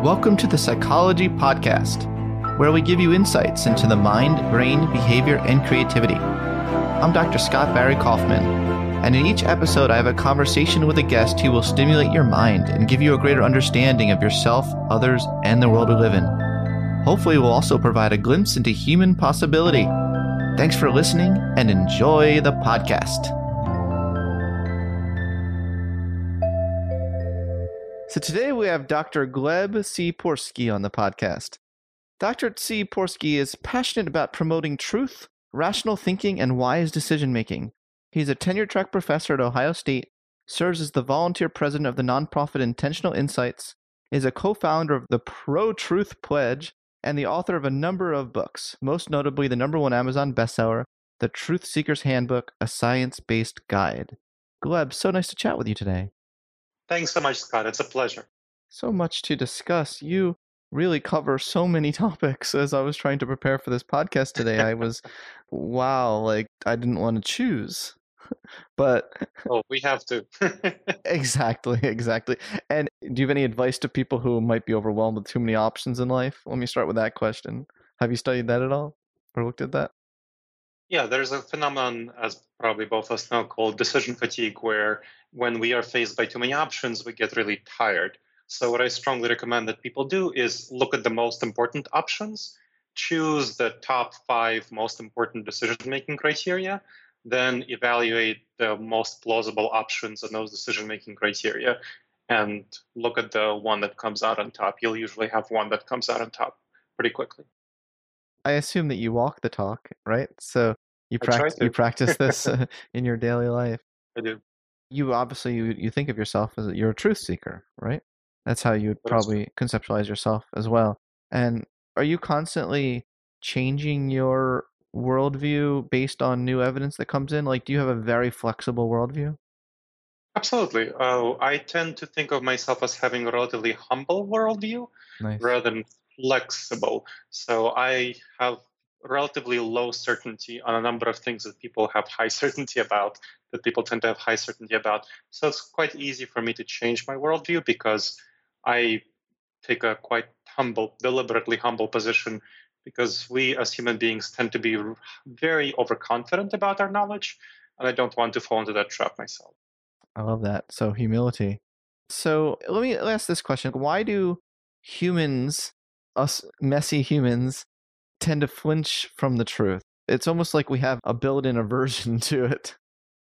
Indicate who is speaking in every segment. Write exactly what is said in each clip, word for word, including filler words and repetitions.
Speaker 1: Welcome to the Psychology Podcast, where we give you insights into the mind, brain, behavior, and creativity. I'm Doctor Scott Barry Kaufman, and in each episode I have a conversation with a guest who will stimulate your mind and give you a greater understanding of yourself, others, and the world we live in. Hopefully we'll also provide a glimpse into human possibility. Thanks for listening and enjoy the podcast. So today we have Doctor Gleb Tsipursky on the podcast. Doctor Tsipursky is passionate about promoting truth, rational thinking, and wise decision-making. He's a tenure-track professor at Ohio State, serves as the volunteer president of the nonprofit Intentional Insights, is a co-founder of the Pro-Truth Pledge, and the author of a number of books, most notably the number one Amazon bestseller, The Truth Seeker's Handbook, a Science-Based Guide. Gleb, so nice to chat with you today.
Speaker 2: Thanks so much, Scott. It's a pleasure.
Speaker 1: So much to discuss. You really cover so many topics. As I was trying to prepare for this podcast today, I was, wow, like I didn't want to choose. But
Speaker 2: oh, we have to.
Speaker 1: exactly, exactly. And do you have any advice to people who might be overwhelmed with too many options in life? Let me start with that question. Have you studied that at all or looked at that?
Speaker 2: Yeah, there's a phenomenon, as probably both of us know, called decision fatigue, where when we are faced by too many options, we get really tired. So what I strongly recommend that people do is look at the most important options, choose the top five most important decision-making criteria, then evaluate the most plausible options in those decision-making criteria, and look at the one that comes out on top. You'll usually have one that comes out on top pretty quickly.
Speaker 1: I assume that you walk the talk, right? So you practice you practice this uh, in your daily life.
Speaker 2: I do.
Speaker 1: You obviously you, you think of yourself as you're a truth seeker, right? That's how you'd
Speaker 2: That
Speaker 1: probably conceptualize yourself as well. And are you constantly changing your worldview based on new evidence that comes in? Like, do you have a very flexible worldview?
Speaker 2: Absolutely. Uh, I tend to think of myself as having a relatively humble worldview
Speaker 1: Nice.
Speaker 2: rather than flexible. So I have relatively low certainty on a number of things that people have high certainty about, that people tend to have high certainty about. So it's quite easy for me to change my worldview because I take a quite humble, deliberately humble position, because we as human beings tend to be very overconfident about our knowledge, and I don't want to fall into that trap myself.
Speaker 1: I love that. So humility. So let me ask this question. Why do humans, us messy humans, tend to flinch from the truth? It's almost like we have a built-in aversion to it.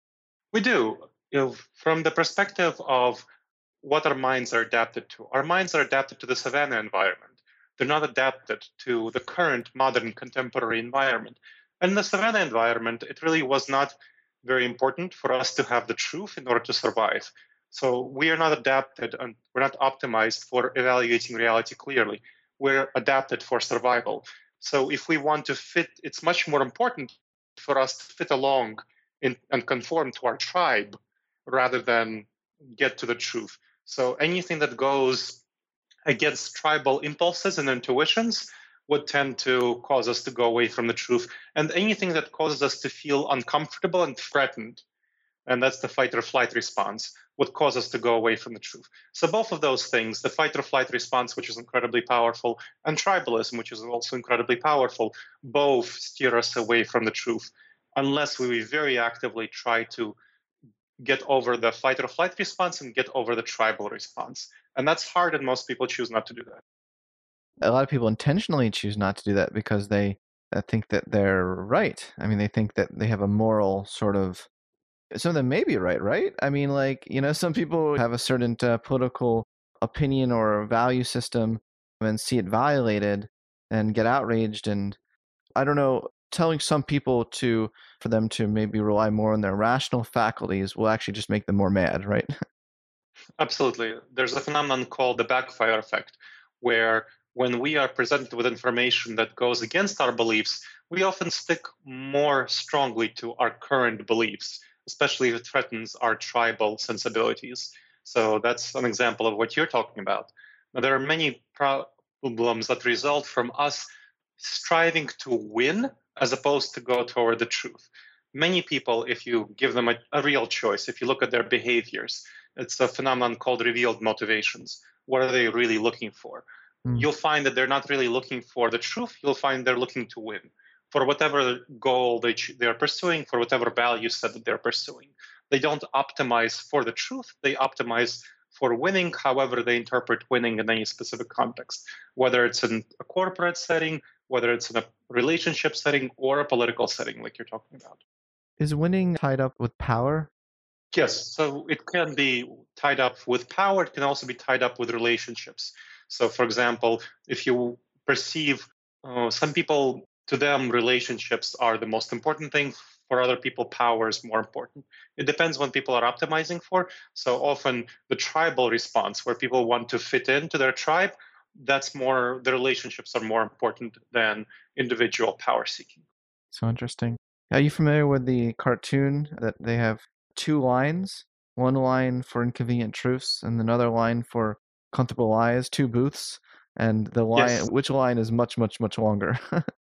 Speaker 2: We do. You know, from the perspective of what our minds are adapted to. Our minds are adapted to the savanna environment. They're not adapted to the current modern contemporary environment. And in the savanna environment, it really was not very important for us to have the truth in order to survive. So we are not adapted and we're not optimized for evaluating reality clearly. We're adapted for survival. So if we want to fit, it's much more important for us to fit along in, and conform to our tribe rather than get to the truth. So anything that goes against tribal impulses and intuitions would tend to cause us to go away from the truth. And anything that causes us to feel uncomfortable and threatened, and that's the fight or flight response, would cause us to go away from the truth. So both of those things, the fight or flight response, which is incredibly powerful, and tribalism, which is also incredibly powerful, both steer us away from the truth, unless we very actively try to get over the fight or flight response and get over the tribal response. And that's hard, and most people choose not to do that.
Speaker 1: A lot of people intentionally choose not to do that because they uh, think that they're right. I mean, they think that they have a moral sort of, some of them may be right, right? I mean, like, you know, some people have a certain uh, political opinion or value system and see it violated and get outraged. And I don't know, telling some people to, for them to maybe rely more on their rational faculties will actually just make them more mad, right?
Speaker 2: Absolutely. There's a phenomenon called the backfire effect, where when we are presented with information that goes against our beliefs, we often stick more strongly to our current beliefs, especially if it threatens our tribal sensibilities. So that's an example of what you're talking about. Now, there are many problems that result from us striving to win as opposed to go toward the truth. Many people, if you give them a, a real choice, if you look at their behaviors, it's a phenomenon called revealed motivations. What are they really looking for?
Speaker 1: Mm.
Speaker 2: you'll find that they're not really looking for the truth. You'll find they're looking to win for whatever goal they ch- they're pursuing, for whatever value set that they're pursuing. They don't optimize for the truth. They optimize for winning, however they interpret winning in any specific context, whether it's in a corporate setting, whether it's in a relationship setting, or a political setting, like you're talking about.
Speaker 1: Is winning tied up with power?
Speaker 2: Yes, so it can be tied up with power. It can also be tied up with relationships. So, for example, if you perceive uh, some people, to them, relationships are the most important thing. For other people, power is more important. It depends what people are optimizing for. So, often the tribal response, where people want to fit into their tribe, that's more, the relationships are more important than individual power seeking.
Speaker 1: So interesting. Are you familiar with the cartoon that they have two lines? One line for inconvenient truths and another line for comfortable lies, two booths, and the line
Speaker 2: Yes.
Speaker 1: which line is much, much, much longer?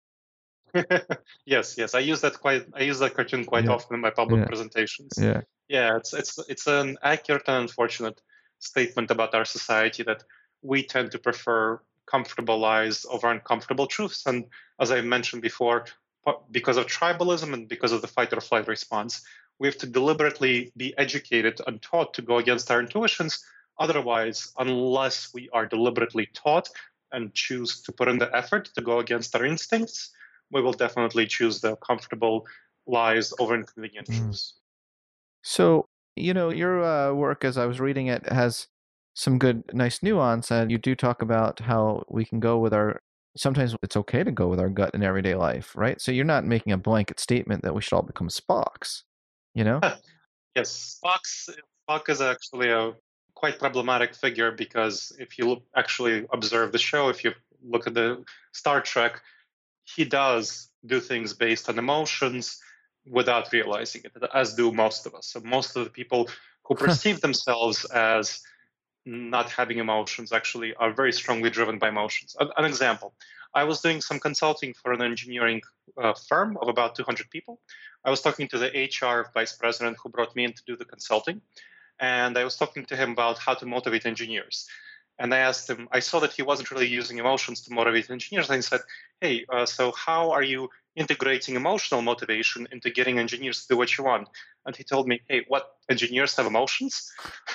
Speaker 2: Yes, yes. I use that quite. I use that cartoon quite
Speaker 1: Yeah,
Speaker 2: often in my public
Speaker 1: yeah,
Speaker 2: presentations.
Speaker 1: yeah.
Speaker 2: Yeah, it's it's it's an accurate and unfortunate statement about our society that we tend to prefer comfortable lies over uncomfortable truths. And as I mentioned before, po- because of tribalism and because of the fight or flight response, we have to deliberately be educated and taught to go against our intuitions. Otherwise, unless we are deliberately taught and choose to put in the effort to go against our instincts, we will definitely choose the comfortable lies over inconvenient
Speaker 1: Mm.
Speaker 2: truths.
Speaker 1: So, you know, your uh, work, as I was reading it, has some good, nice nuance, and you do talk about how we can go with our. Sometimes it's okay to go with our gut in everyday life, right? So you're not making a blanket statement that we should all become Spocks, you know?
Speaker 2: Yes, Spock's, Spock is actually a quite problematic figure because if you look, actually observe the show, if you look at the Star Trek, he does do things based on emotions without realizing it, as do most of us. So most of the people who perceive themselves as not having emotions actually are very strongly driven by emotions. An, an example, I was doing some consulting for an engineering uh, firm of about two hundred people. I was talking to the H R vice president who brought me in to do the consulting, and I was talking to him about how to motivate engineers. And I asked him, I saw that he wasn't really using emotions to motivate engineers. And I said, hey, uh, so how are you integrating emotional motivation into getting engineers to do what you want? And he told me, hey, what, engineers have emotions?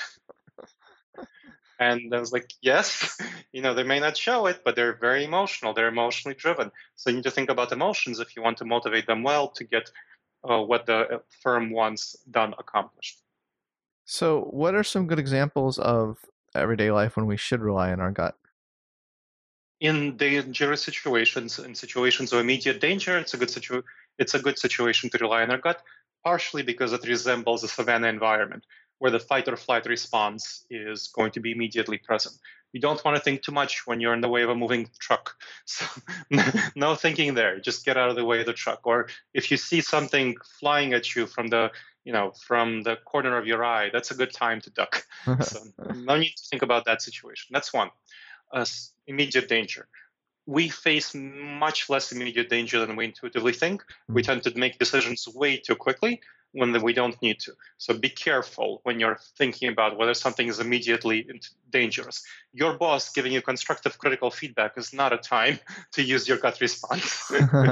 Speaker 2: And I was like, yes, you know, they may not show it, but they're very emotional. They're emotionally driven. So you need to think about emotions if you want to motivate them well to get uh, what the firm wants done accomplished.
Speaker 1: So, what are some good examples of everyday life when we should rely on our gut?
Speaker 2: In dangerous situations, in situations of immediate danger, it's a good situ- it's a good situation to rely on our gut, partially because it resembles a savanna environment where the fight or flight response is going to be immediately present. You don't want to think too much when you're in the way of a moving truck. So no thinking there. Just get out of the way of the truck. Or if you see something flying at you from the you know from the corner of your eye, that's a good time to duck. So no need to think about that situation. That's one. Uh, immediate danger. We face much less immediate danger than we intuitively think. We
Speaker 1: Mm.
Speaker 2: tend to make decisions way too quickly when we don't need to. So be careful when you're thinking about whether something is immediately dangerous. Your boss giving you constructive critical feedback is not a time to use your gut response.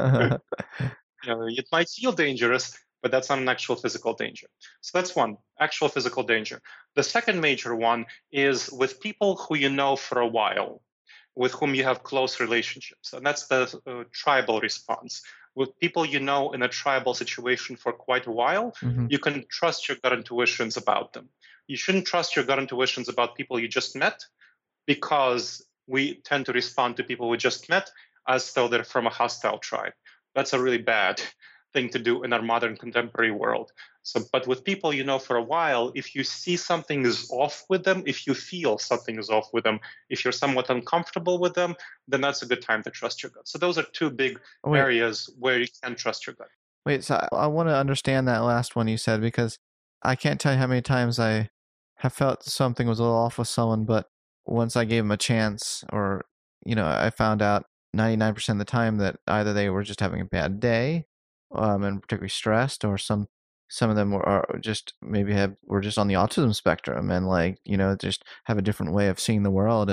Speaker 2: You know, it might feel dangerous, but that's not an actual physical danger. So that's one, actual physical danger. The second major one is with people who you know for a while, with whom you have close relationships. And that's the uh, tribal response. With people you know in a tribal situation for quite a while,
Speaker 1: Mhm.
Speaker 2: you can trust your gut intuitions about them. You shouldn't trust your gut intuitions about people you just met because we tend to respond to people we just met as though they're from a hostile tribe. That's a really bad thing to do in our modern contemporary world. So, but with people you know for a while, if you see something is off with them, if you feel something is off with them, if you're somewhat uncomfortable with them, then that's a good time to trust your gut. So those are two big
Speaker 1: Oh, wait,
Speaker 2: areas where you can trust your gut.
Speaker 1: wait. So I, I want to understand that last one you said because I can't tell you how many times I have felt something was a little off with someone, but once I gave them a chance, or you know, I found out ninety-nine percent of the time that either they were just having a bad day, um, and particularly stressed, or some some of them were are just maybe have were just on the autism spectrum and like you know just have a different way of seeing the world and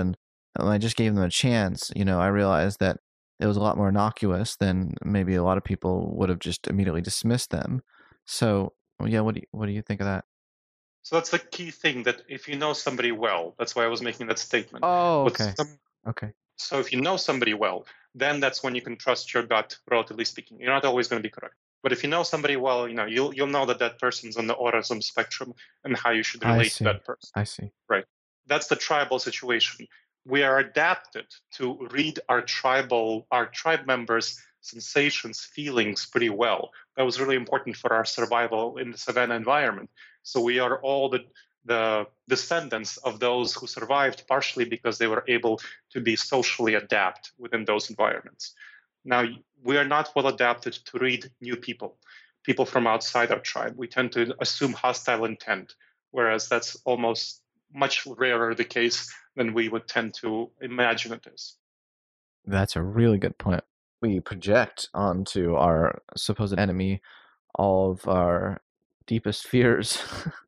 Speaker 1: I just gave them a chance, you know, I realized that it was a lot more innocuous than maybe a lot of people would have just immediately dismissed them. So, well, yeah, what do you, what do you think of that?
Speaker 2: So that's the key thing, that if you know somebody well, that's why I was making that statement.
Speaker 1: Oh,
Speaker 2: With
Speaker 1: okay.
Speaker 2: some,
Speaker 1: Okay.
Speaker 2: so if you know somebody well, then that's when you can trust your gut, relatively speaking. You're not always going to be correct. But if you know somebody well, you know, you'll you'll know that that person's on the autism spectrum and how you should
Speaker 1: I
Speaker 2: relate to
Speaker 1: see.
Speaker 2: that person.
Speaker 1: I see.
Speaker 2: Right. That's the tribal situation. We are adapted to read our tribal, our tribe members' sensations, feelings pretty well. That was really important for our survival in the savanna environment. So we are all the the descendants of those who survived, partially because they were able to be socially adapt within those environments. Now, we are not well adapted to read new people, people from outside our tribe. We tend to assume hostile intent, whereas that's almost much rarer the case than we would tend to imagine it is.
Speaker 1: That's a really good point. We project onto our supposed enemy all of our deepest fears.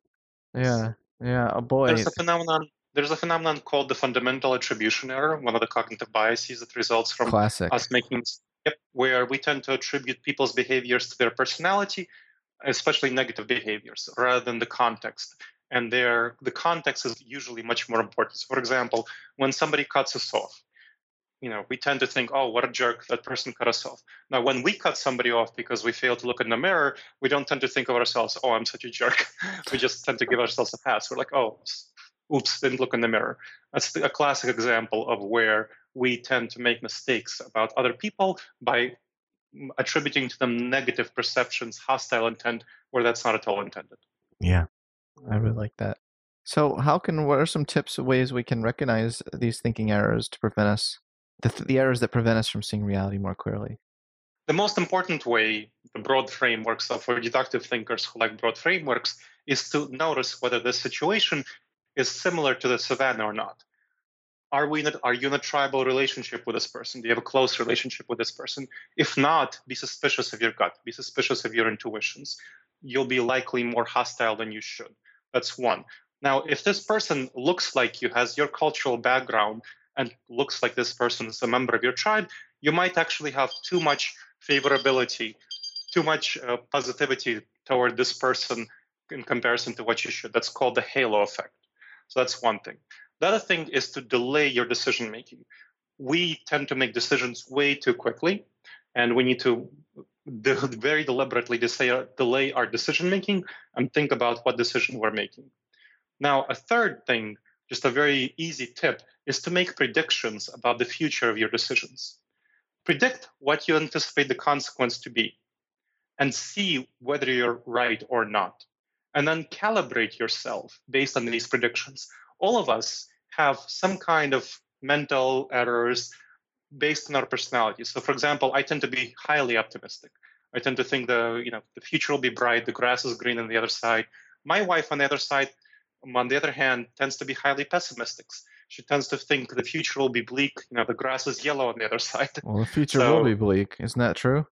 Speaker 1: Yeah, yeah. Oh boy.
Speaker 2: There's a phenomenon. There's a phenomenon called the fundamental attribution error, one of the cognitive biases that results from
Speaker 1: Classic.
Speaker 2: us making, yep, where we tend to attribute people's behaviors to their personality, especially negative behaviors, rather than the context. And their the context is usually much more important. So, for example, when somebody cuts us off, you know, we tend to think, oh, what a jerk, that person cut us off. Now, when we cut somebody off because we fail to look in the mirror, we don't tend to think of ourselves, oh, I'm such a jerk. We just tend to give ourselves a pass. We're like, oh, oops, didn't look in the mirror. That's a classic example of where we tend to make mistakes about other people by attributing to them negative perceptions, hostile intent, where that's not at all intended.
Speaker 1: Yeah, I really like that. So how can, what are some tips or ways we can recognize these thinking errors to prevent us, the, the errors that prevent us from seeing reality more clearly?
Speaker 2: The most important way, the broad frameworks, so for deductive thinkers who like broad frameworks, is to notice whether the situation is similar to the savanna or not. Are we in a, are you in a tribal relationship with this person? Do you have a close relationship with this person? If not, be suspicious of your gut. Be suspicious of your intuitions. You'll be likely more hostile than you should. That's one. Now, if this person looks like you, has your cultural background, and looks like this person is a member of your tribe, you might actually have too much favorability, too much uh, positivity toward this person in comparison to what you should. That's called the halo effect. So that's one thing. The other thing is to delay your decision making. We tend to make decisions way too quickly, and we need to de- very deliberately delay our decision making and think about what decision we're making. Now, a third thing, just a very easy tip, is to make predictions about the future of your decisions. Predict what you anticipate the consequence to be and see whether you're right or not. And then calibrate yourself based on these predictions. All of us have some kind of mental errors based on our personality. So, for example, I tend to be highly optimistic. I tend to think the, you know, the future will be bright, the grass is green on the other side. My wife, on the other side, on the other hand, tends to be highly pessimistic. She tends to think the future will be bleak. You know, the grass is yellow on the other side.
Speaker 1: Well, the future
Speaker 2: So-
Speaker 1: will be bleak. Isn't that true?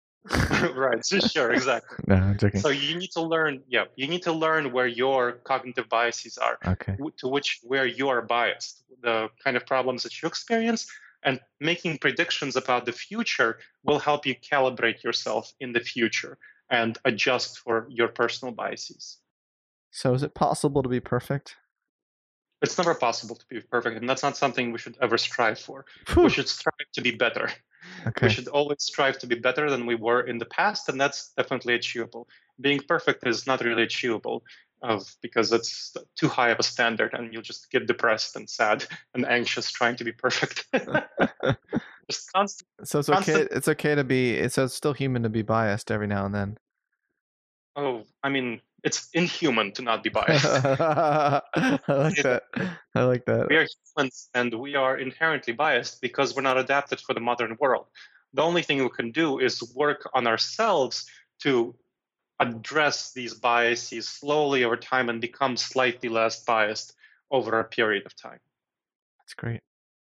Speaker 2: Right, so sure, exactly.
Speaker 1: No, I'm joking.
Speaker 2: So you need to learn, yeah, you need to learn where your cognitive biases are,
Speaker 1: Okay.
Speaker 2: w- to which where you are biased, the kind of problems that you experience, and making predictions about the future will help you calibrate yourself in the future and adjust for your personal biases.
Speaker 1: So is it possible to be perfect?
Speaker 2: It's never possible to be perfect, and that's not something we should ever strive for.
Speaker 1: Phew.
Speaker 2: We should strive to be better.
Speaker 1: Okay.
Speaker 2: We should always strive to be better than we were in the past, and that's definitely achievable. Being perfect is not really achievable of because it's too high of a standard, and you'll just get depressed and sad and anxious trying to be perfect. Just constant.
Speaker 1: So it's okay.
Speaker 2: Constant-
Speaker 1: It's okay to be. It's, so it's still human to be biased every now and then.
Speaker 2: Oh, I mean, it's inhuman to not be biased.
Speaker 1: I like that. I like that.
Speaker 2: We are humans, and we are inherently biased because we're not adapted for the modern world. The only thing we can do is work on ourselves to address these biases slowly over time and become slightly less biased over a period of time.
Speaker 1: That's great.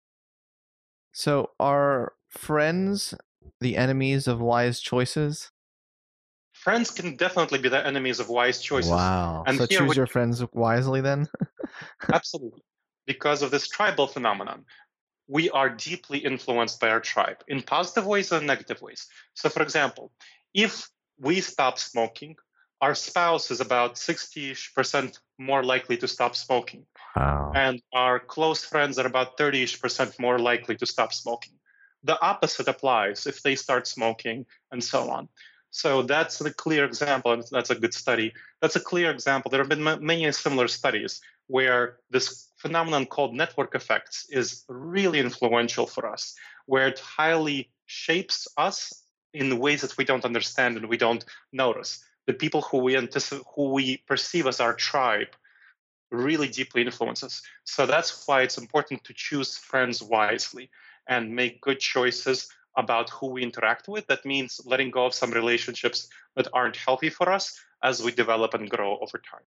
Speaker 1: So are friends the enemies of wise choices?
Speaker 2: Friends can definitely be the enemies of wise choices.
Speaker 1: Wow.
Speaker 2: And
Speaker 1: So
Speaker 2: here
Speaker 1: choose
Speaker 2: we-
Speaker 1: your friends wisely then?
Speaker 2: Absolutely. Because of this tribal phenomenon. we are deeply influenced by our tribe in positive ways and negative ways. So, for example, if we stop smoking, our spouse is about sixty percent more likely to stop smoking.
Speaker 3: Wow.
Speaker 2: And our close friends are about thirty percent more likely to stop smoking. The opposite applies if they start smoking and so on. So that's a clear example, and that's a good study. That's a clear example. There have been m- many similar studies where this phenomenon called network effects is really influential for us, where it highly shapes us in ways that we don't understand and we don't notice. The people who we anticipate, who we perceive as our tribe, really deeply influence us. So that's why it's important to choose friends wisely and make good choices about who we interact with. That means letting go of some relationships that aren't healthy for us as we develop and grow over time.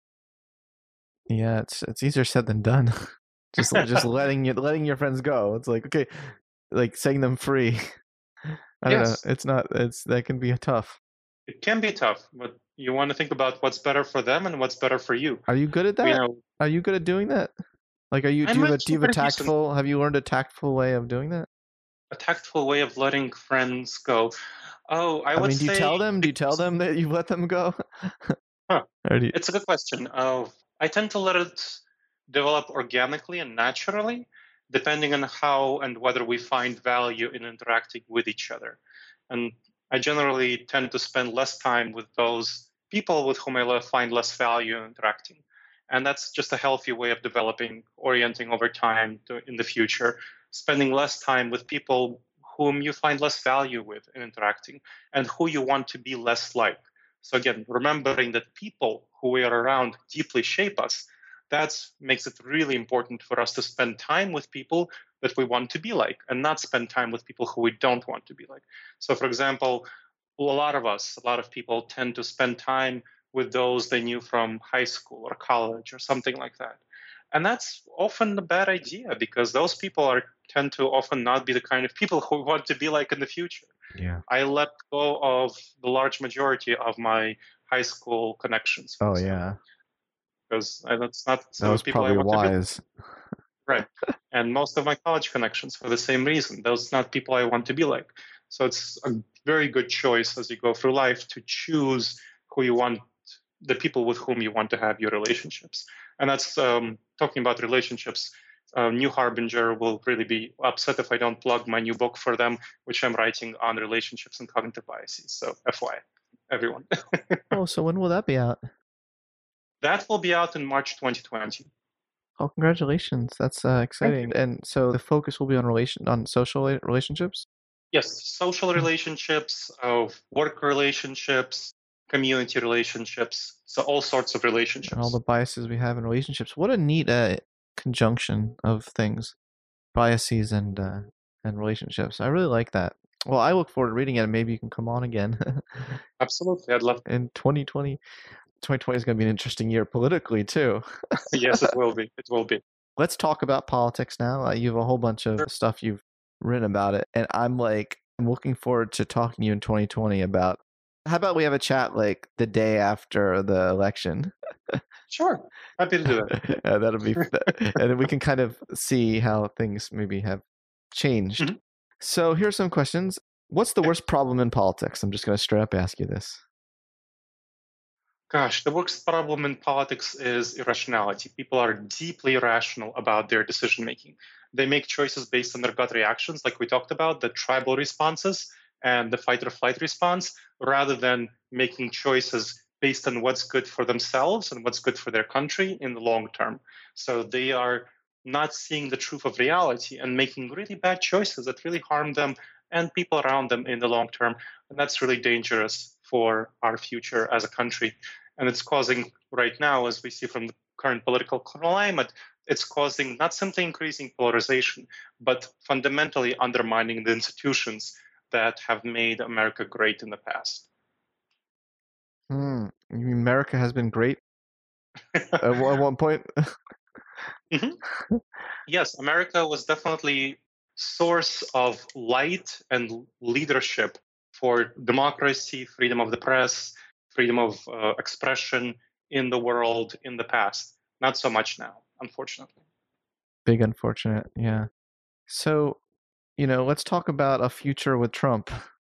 Speaker 1: Yeah, it's it's easier said than done. just just letting you letting your friends go. It's like, okay, like setting them free. I don't
Speaker 2: Yes.
Speaker 1: know. It's not. It's that can be tough.
Speaker 2: It can be tough, but you want to think about what's better for them and what's better for you.
Speaker 1: Are you good at that?
Speaker 2: You know,
Speaker 1: Are you good at doing that? Like, are you?
Speaker 2: I'm
Speaker 1: Do you have a, do
Speaker 2: actually
Speaker 1: you have a
Speaker 2: pretty decent.
Speaker 1: tactful? Have you learned a tactful way of doing that?
Speaker 2: A tactful way of letting friends go. Oh, I,
Speaker 1: I
Speaker 2: would
Speaker 1: mean, do you
Speaker 2: say
Speaker 1: tell them? Do you tell them that you let them go?
Speaker 2: Huh.
Speaker 1: Or do you-
Speaker 2: It's a good question. Uh, I tend to let it develop organically and naturally, depending on how and whether we find value in interacting with each other. And I generally tend to spend less time with those people with whom I le- find less value in interacting. And that's just a healthy way of developing, orienting over time to, in the future, spending less time with people whom you find less value with in interacting and who you want to be less like. So again, remembering that people who we are around deeply shape us, that makes it really important for us to spend time with people that we want to be like and not spend time with people who we don't want to be like. So for example, a lot of us, a lot of people tend to spend time with those they knew from high school or college or something like that. And that's often a bad idea because those people are tend to often not be the kind of people who we want to be like in the future.
Speaker 3: Yeah.
Speaker 2: I let go of the large majority of my high school connections. for
Speaker 1: Oh
Speaker 2: example,
Speaker 1: yeah,
Speaker 2: because I, that's not
Speaker 1: that
Speaker 2: some
Speaker 1: was
Speaker 2: people I
Speaker 1: probably
Speaker 2: want to be.
Speaker 1: wise.
Speaker 2: Right. And most of my college connections for the same reason. Those not people I want to be like. So it's a very good choice as you go through life to choose who you want, the people with whom you want to have your relationships. And that's um, talking about relationships. Uh, New Harbinger will really be upset if I don't plug my new book for them, which I'm writing on relationships and cognitive biases. So F Y I, everyone.
Speaker 1: Oh, so when will that be out?
Speaker 2: That will be out in March twenty twenty.
Speaker 1: Oh, congratulations! That's uh, exciting. And so the focus will be on relation on social rela- relationships.
Speaker 2: Yes, social relationships, of work relationships, community relationships, so all sorts of relationships.
Speaker 1: And all the biases we have in relationships. What a neat uh, conjunction of things, biases and uh, and relationships. I really like that. Well, I look forward to reading it. And maybe you can come on again
Speaker 2: Absolutely, I'd love.
Speaker 1: in twenty twenty. twenty twenty is going to be an interesting year politically too.
Speaker 2: Yes, it will be. It will be.
Speaker 1: Let's talk about politics now. Uh, you have a whole bunch of
Speaker 2: Sure.
Speaker 1: stuff you've written about it, and I'm like, I'm looking forward to talking to you in twenty twenty about. How about we have a chat like the day after the election?
Speaker 2: Sure, happy to do that.
Speaker 1: uh, that'll be, and then we can kind of see how things maybe have changed.
Speaker 2: Mhm.
Speaker 1: So here's some questions. What's the
Speaker 2: Okay.
Speaker 1: worst problem in politics? I'm just going to straight up ask you this.
Speaker 2: Gosh, the worst problem in politics is irrationality. People are deeply irrational about their decision making. They make choices based on their gut reactions, like we talked about, the tribal responses and the fight or flight response, rather than making choices based on what's good for themselves and what's good for their country in the long term. So they are not seeing the truth of reality and making really bad choices that really harm them and people around them in the long term. And that's really dangerous for our future as a country. And it's causing, right now, as we see from the current political climate, it's causing not simply increasing polarization, but fundamentally undermining the institutions that have made America great in the past.
Speaker 1: Hmm. You mean America has been great at one at one point?
Speaker 2: Mhm. Yes, America was definitely source of light and leadership for democracy, freedom of the press, freedom of uh, expression in the world in the past. Not so much now, unfortunately.
Speaker 1: Big unfortunate. Yeah. So, you know, let's talk about a future with Trump.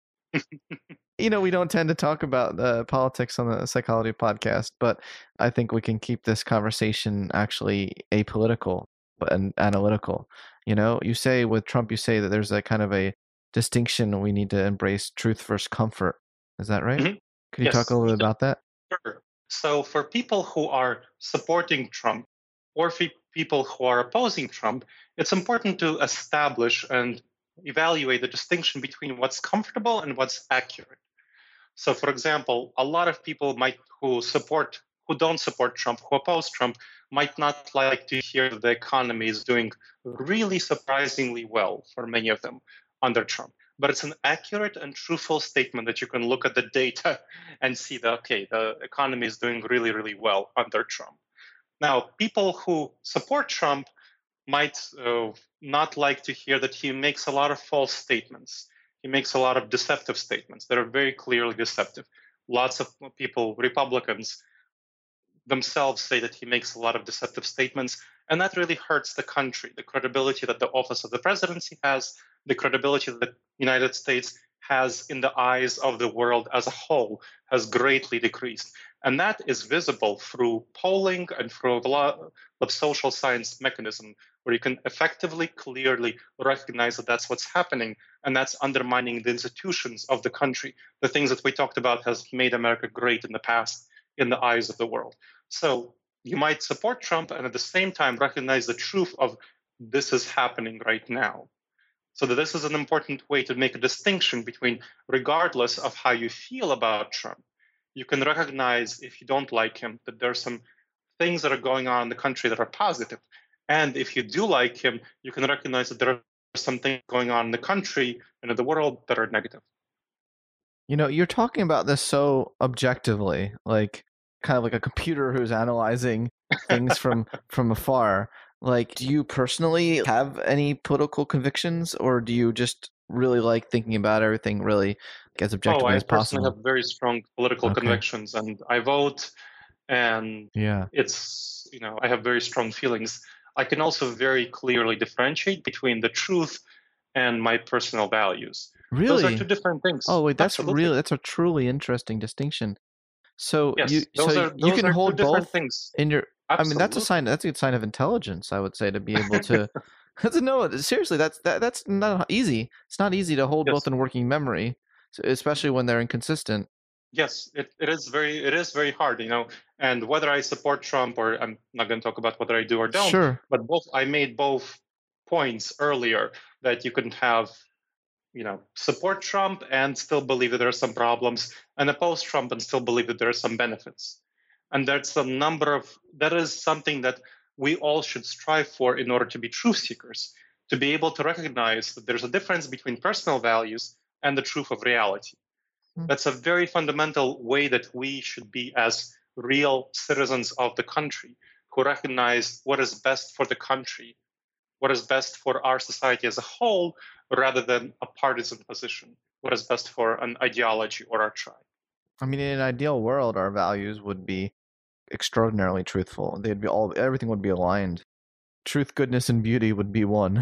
Speaker 1: You know, we don't tend to talk about uh, politics on the Psychology podcast, but I think we can keep this conversation actually apolitical but and analytical. You know, you say with Trump, you say that there's a kind of a distinction we need to embrace truth versus comfort. Is that right?
Speaker 2: Mhm.
Speaker 1: Could you talk a
Speaker 2: Yes.
Speaker 1: little bit about that?
Speaker 2: Sure. So, for people who are supporting Trump or for people who are opposing Trump, it's important to establish and evaluate the distinction between what's comfortable and what's accurate. So, for example, a lot of people might who support who don't support Trump, who oppose Trump, might not like to hear that the economy is doing really surprisingly well for many of them under Trump. But it's an accurate and truthful statement that you can look at the data and see that, okay, the economy is doing really, really well under Trump. Now, people who support Trump might uh, not like to hear that he makes a lot of false statements. He makes a lot of deceptive statements that are very clearly deceptive. Lots of people, Republicans, themselves say that he makes a lot of deceptive statements, and that really hurts the country, the credibility that the office of the presidency has, the credibility that the United States has in the eyes of the world as a whole has greatly decreased. And that is visible through polling and through a lot of social science mechanism where you can effectively, clearly recognize that that's what's happening, and that's undermining the institutions of the country. The things that we talked about has made America great in the past in the eyes of the world. So you might support Trump and at the same time recognize the truth of this is happening right now. So that this is an important way to make a distinction between, regardless of how you feel about Trump, you can recognize if you don't like him that there are some things that are going on in the country that are positive. And if you do like him, you can recognize that there are some things going on in the country and in the world that are negative.
Speaker 1: You know, you're talking about this so objectively, like kind of like a computer who's analyzing things from from afar. Like, do you personally have any political convictions, or do you just really like thinking about everything really as
Speaker 2: Oh,
Speaker 1: objectively
Speaker 2: I
Speaker 1: as
Speaker 2: personally
Speaker 1: possible?
Speaker 2: have very strong political
Speaker 1: Okay.
Speaker 2: convictions, and I vote, and
Speaker 1: Yeah.
Speaker 2: it's, you know, I have very strong feelings. I can also very clearly differentiate between the truth and my personal values. Those are two
Speaker 1: Really?
Speaker 2: different
Speaker 1: Oh,
Speaker 2: things.
Speaker 1: wait, that's
Speaker 2: Absolutely.
Speaker 1: really that's a truly interesting distinction. So you
Speaker 2: Yes,
Speaker 1: so
Speaker 2: those are
Speaker 1: you
Speaker 2: those
Speaker 1: can
Speaker 2: are two
Speaker 1: hold
Speaker 2: different
Speaker 1: both
Speaker 2: things.
Speaker 1: in your I mean, that's a
Speaker 2: Absolutely.
Speaker 1: sign that's a good sign of intelligence, I would say, to be able to that's no, seriously, that's that that's not easy. It's not easy to hold both
Speaker 2: Yes.
Speaker 1: in working memory, s- especially when they're inconsistent.
Speaker 2: Yes, it, it is very it is very hard, you know. And whether I support Trump or I'm not going to talk about whether I do or don't,
Speaker 1: Sure.
Speaker 2: but both I made both points earlier that you can have, you know, support Trump and still believe that there are some problems, and oppose Trump and still believe that there are some benefits. And that's a number of that is something that we all should strive for in order to be truth seekers, to be able to recognize that there's a difference between personal values and the truth of reality.
Speaker 1: Mm.
Speaker 2: That's a very fundamental way that we should be as real citizens of the country who recognize what is best for the country, what is best for our society as a whole, rather than a partisan position, what is best for an ideology or our tribe.
Speaker 1: I mean, in an ideal world, our values would be extraordinarily truthful. They'd be all everything would be aligned. Truth, goodness, and beauty would be one.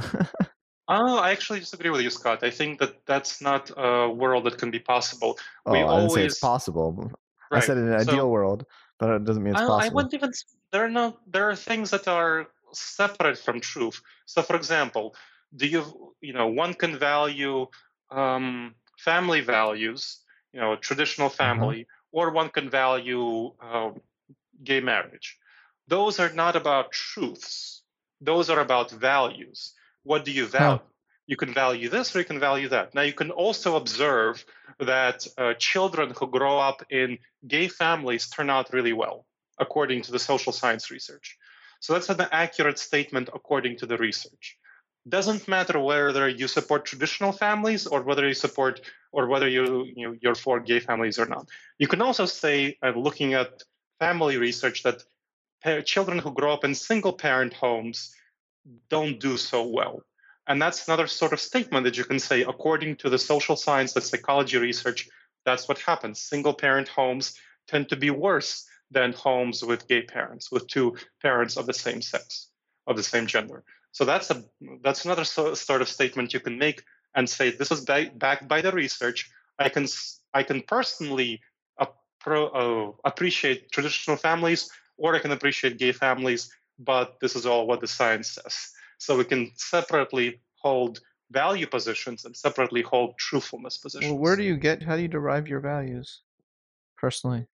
Speaker 2: Oh, I actually disagree with you, Scott. I think that that's not a world that can be possible. We
Speaker 1: Oh, I didn't say it's
Speaker 2: always,
Speaker 1: possible. I
Speaker 2: right.
Speaker 1: said in an
Speaker 2: So
Speaker 1: ideal world, but it doesn't mean it's
Speaker 2: I, I
Speaker 1: possible.
Speaker 2: wouldn't even. There are no. There are things that are separate from truth. So, for example, do you you know one can value um, family values, you know, traditional
Speaker 1: Uh-huh.
Speaker 2: family, or one can value uh, gay marriage. Those are not about truths. Those are about values. What do you
Speaker 1: Huh.
Speaker 2: value? You can value this or you can value that. Now, you can also observe that uh, children who grow up in gay families turn out really well, according to the social science research. So that's an accurate statement according to the research. Doesn't matter whether you support traditional families or whether you support or whether you, you know, you're for gay families or not. You can also say, uh, looking at family research, that pa- children who grow up in single parent homes don't do so well. And that's another sort of statement that you can say, according to the social science, the psychology research, that's what happens. Single parent homes tend to be worse than homes with gay parents, with two parents of the same sex, of the same gender. So that's a that's another so, sort of statement you can make and say this is ba- backed by the research. I can I can personally appro- uh, appreciate traditional families, or I can appreciate gay families, but this is all what the science says. So we can separately hold value positions and separately hold truthfulness positions.
Speaker 1: Well, where do you get? How do you derive your values personally?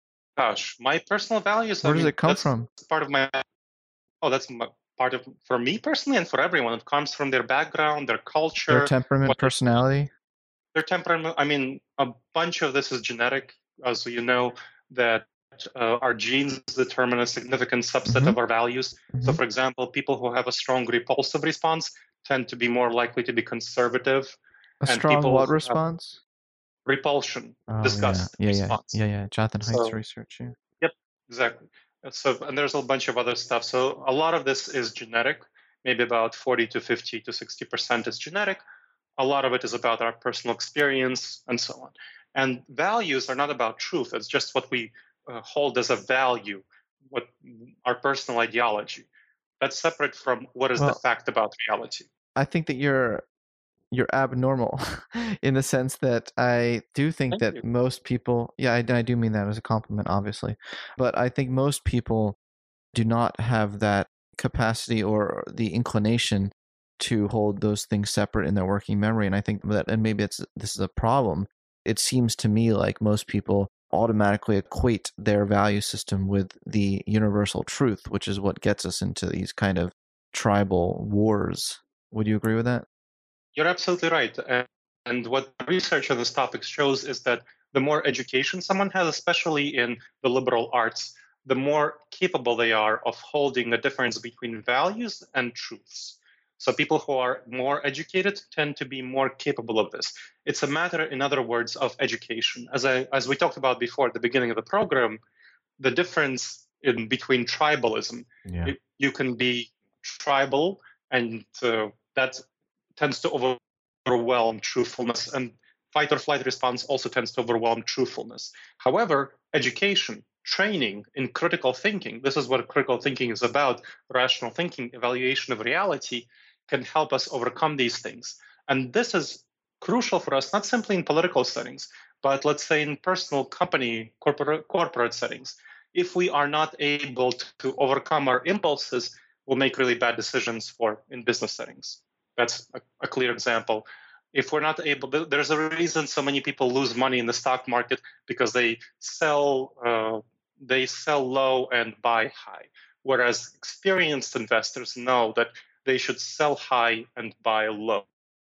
Speaker 2: Gosh, my personal values.
Speaker 1: Where
Speaker 2: I
Speaker 1: does
Speaker 2: mean,
Speaker 1: it come
Speaker 2: that's
Speaker 1: from?
Speaker 2: part of my. Oh, that's my, part of for me personally and for everyone. It comes from their background, their culture,
Speaker 1: Their temperament,
Speaker 2: what they-
Speaker 1: personality.
Speaker 2: their temperament. I mean, a bunch of this is genetic, as you know, that uh, our genes determine a significant subset
Speaker 1: Mhm.
Speaker 2: of our values. So,
Speaker 1: Mhm.
Speaker 2: for example, people who have a strong repulsive response tend to be more likely to be conservative,
Speaker 1: A
Speaker 2: and
Speaker 1: strong
Speaker 2: people
Speaker 1: what
Speaker 2: who have
Speaker 1: response?
Speaker 2: repulsion,
Speaker 1: Oh yeah,
Speaker 2: disgust
Speaker 1: yeah, yeah,
Speaker 2: response.
Speaker 1: yeah, yeah. Jonathan Haidt's
Speaker 2: So,
Speaker 1: research. Yeah.
Speaker 2: yep, exactly. And So, and there's a bunch of other stuff. So, a lot of this is genetic. Maybe about forty to fifty to sixty percent is genetic. A lot of it is about our personal experience and so on. And values are not about truth. It's just what we uh, hold as a value, what our personal ideology. That's separate from what is the
Speaker 1: Well,
Speaker 2: fact about reality.
Speaker 1: I think that you're you're abnormal in the sense that I do think
Speaker 2: Thank
Speaker 1: that
Speaker 2: you.
Speaker 1: most people, yeah, I, I do mean that as a compliment, obviously, but I think most people do not have that capacity or the inclination to hold those things separate in their working memory. And I think that, and maybe it's this is a problem. It seems to me like most people automatically equate their value system with the universal truth, which is what gets us into these kind of tribal wars. Would you agree with that?
Speaker 2: You're absolutely right. And, and what research on this topic shows is that the more education someone has, especially in the liberal arts, the more capable they are of holding a difference between values and truths. So people who are more educated tend to be more capable of this. It's a matter, in other words, of education. As I as we talked about before at the beginning of the program, the difference in between tribalism,
Speaker 1: Yeah.
Speaker 2: it, you can be tribal, and uh, that tends to overwhelm truthfulness, and fight or flight response also tends to overwhelm truthfulness. However, education, training in critical thinking, this is what critical thinking is about, rational thinking, evaluation of reality, can help us overcome these things. And this is crucial for us, not simply in political settings, but let's say in personal company, corporate, corporate settings. If we are not able to overcome our impulses, we'll make really bad decisions for in business settings. That's a, a clear example. If we're not able, there's a reason so many people lose money in the stock market, because they sell uh, they sell low and buy high. Whereas experienced investors know that they should sell high and buy low.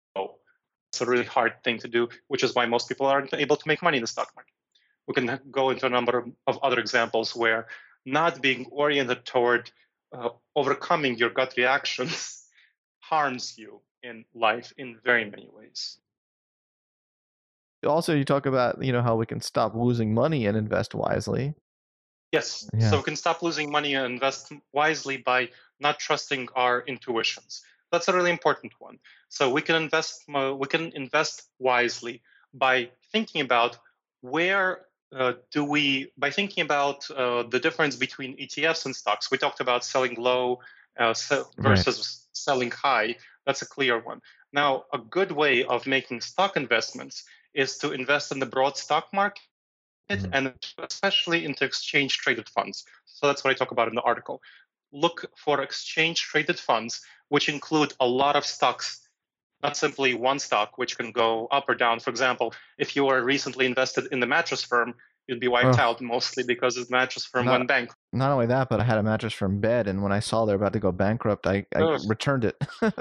Speaker 2: It's a really hard thing to do, which is why most people aren't able to make money in the stock market. We can go into a number of, of other examples where not being oriented toward uh, overcoming your gut reactions harms you in life in very many ways.
Speaker 1: Also, you talk about, you know, how we can stop losing money and invest wisely.
Speaker 2: Yes,
Speaker 1: Yeah.
Speaker 2: so we can stop losing money and invest wisely by not trusting our intuitions. That's a really important one. So we can invest we can invest wisely by thinking about where uh, do we by thinking about uh, the difference between E T Fs and stocks. We talked about selling low uh, sell versus right. selling high. That's a clear one. Now, a good way of making stock investments is to invest in the broad stock market, mm-hmm. and especially into exchange traded funds. So that's what I talk about in the article. Look for exchange traded funds, which include a lot of stocks, not simply one stock, which can go up or down. For example, if you were recently invested in the mattress firm, you'd be wiped oh. out mostly because the mattress firm
Speaker 1: not,
Speaker 2: went bankrupt.
Speaker 1: Not only that, but I had a mattress firm bed, and when I saw they're about to go bankrupt, I, I oh. returned it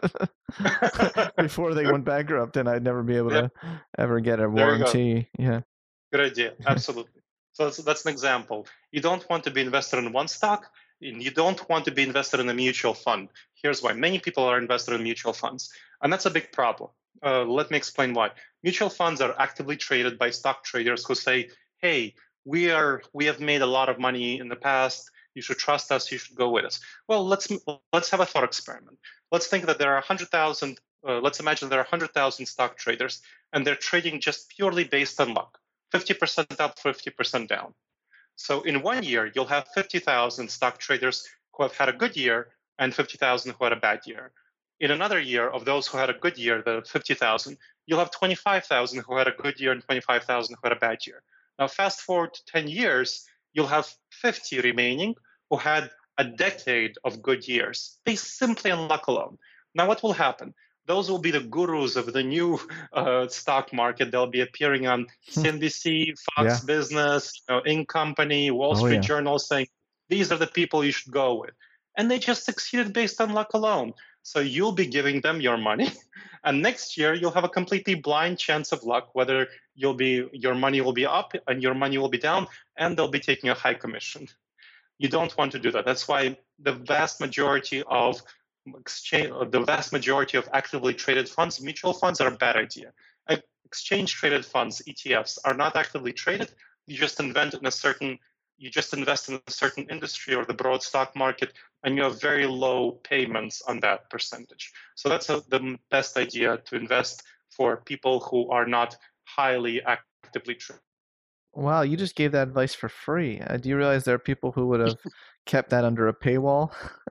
Speaker 1: before they went bankrupt, and I'd never be able yep. to ever get a warranty. Yeah.
Speaker 2: Good idea. Absolutely. So that's, that's an example. You don't want to be invested in one stock, and you don't want to be invested in a mutual fund. Here's why. Many people are invested in mutual funds, and that's a big problem. Uh, let me explain why. Mutual funds are actively traded by stock traders who say, hey, we are we have made a lot of money in the past. You should trust us. You should go with us. Well, let's let's have a thought experiment. Let's think that there are one hundred thousand, uh, let's imagine there are one hundred thousand stock traders, and they're trading just purely based on luck. fifty percent up, fifty percent down. So in one year, you'll have fifty thousand stock traders who have had a good year, and fifty thousand who had a bad year. In another year, of those who had a good year, the fifty thousand, you'll have twenty-five thousand who had a good year and twenty-five thousand who had a bad year. Now, fast forward to ten years, you'll have fifty remaining who had a decade of good years, based simply on luck alone. Now, what will happen? Those will be the gurus of the new uh, stock market. They'll be appearing on C N B C, Fox
Speaker 1: Yeah.
Speaker 2: Business, you know, In Company, Wall
Speaker 1: Oh,
Speaker 2: Street
Speaker 1: yeah.
Speaker 2: Journal, saying these are the people you should go with. And they just succeeded based on luck alone. So you'll be giving them your money, and next year you'll have a completely blind chance of luck whether you'll be your money will be up and your money will be down, and they'll be taking a high commission. You don't want to do that. That's why the vast majority of exchange, the vast majority of actively traded funds, mutual funds, are a bad idea. Exchange traded funds, E T Fs, are not actively traded. You just invent in a certain, you just invest in a certain industry or the broad stock market, and you have very low payments on that percentage. So that's a, the best idea to invest for people who are not highly actively traded.
Speaker 1: Wow, you just gave that advice for free. Uh, do you realize there are people who would have kept that under a paywall?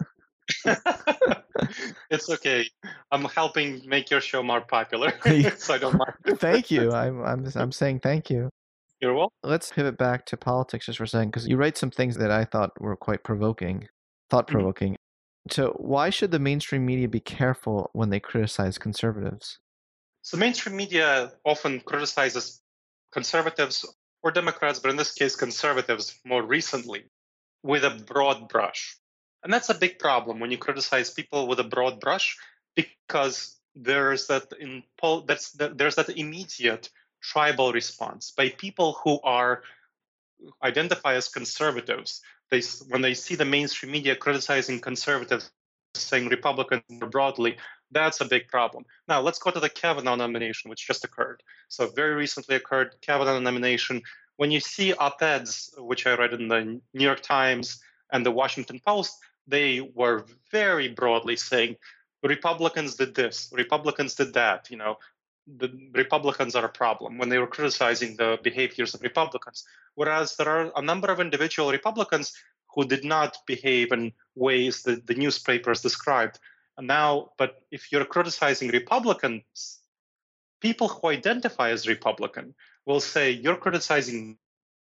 Speaker 2: It's okay. I'm helping make your show more popular, so I don't mind.
Speaker 1: Thank you. I'm I'm I'm saying thank you.
Speaker 2: You're welcome.
Speaker 1: Let's pivot back to politics just for a second, because you write some things that I thought were quite provoking, thought-provoking. Mm-hmm. So why should the mainstream media be careful when they criticize conservatives?
Speaker 2: So mainstream media often criticizes conservatives or Democrats, but in this case, conservatives more recently, with a broad brush. And that's a big problem when you criticize people with a broad brush, because there's that in that's that, there's that immediate tribal response by people who are identify as conservatives. They when they see the mainstream media criticizing conservatives, saying Republicans more broadly, that's a big problem. Now let's go to the Kavanaugh nomination, which just occurred. So very recently occurred Kavanaugh nomination. When you see op-eds, which I read in the New York Times and the Washington Post, they were very broadly saying Republicans did this, Republicans did that. You know, the Republicans are a problem when they were criticizing the behaviors of Republicans. Whereas there are a number of individual Republicans who did not behave in ways that the newspapers described. And now, but if you're criticizing Republicans, people who identify as Republican will say, you're criticizing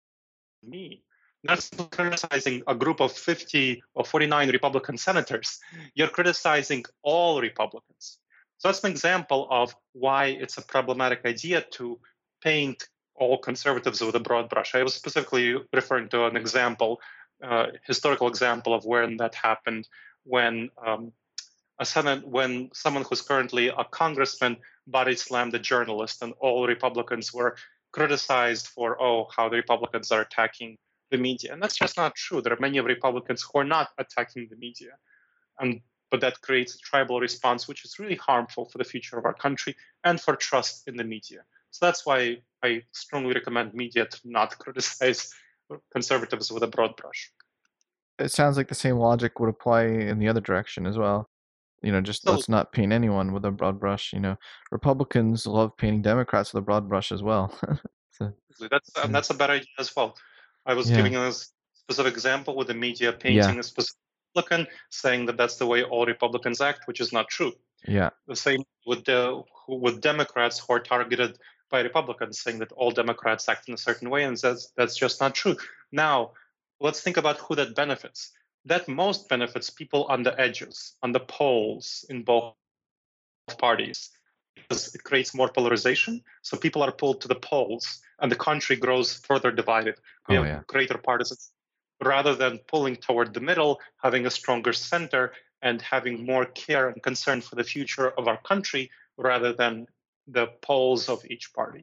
Speaker 2: me. Not criticizing a group of fifty or forty-nine Republican senators. You're criticizing all Republicans. So that's an example of why it's a problematic idea to paint all conservatives with a broad brush. I was specifically referring to an example, uh, historical example of when that happened, when um, a Senate, when someone who's currently a congressman body slammed a journalist, and all Republicans were criticized for, oh, how the Republicans are attacking the media. And that's just not true. There are many Republicans who are not attacking the media. And but that creates a tribal response, which is really harmful for the future of our country and for trust in the media. So that's why I strongly recommend media to not criticize conservatives with a broad brush.
Speaker 1: It sounds like the same logic would apply in the other direction as well. You know, just so, let's not paint anyone with a broad brush. You know, Republicans love painting Democrats with a broad brush as well.
Speaker 2: so, that's and that's a bad idea as well. I was
Speaker 1: yeah.
Speaker 2: giving a specific example with the media painting yeah. a specific Republican, saying that that's the way all Republicans act, which is not true.
Speaker 1: Yeah.
Speaker 2: The same with the with Democrats who are targeted by Republicans, saying that all Democrats act in a certain way, and that's that's just not true. Now, let's think about who that benefits. That most benefits people on the edges, on the poles in both parties, because it creates more polarization. So people are pulled to the poles, and the country grows further divided. We
Speaker 1: oh,
Speaker 2: have
Speaker 1: yeah.
Speaker 2: greater partisans, rather than pulling toward the middle, having a stronger center, and having more care and concern for the future of our country, rather than the poles of each party.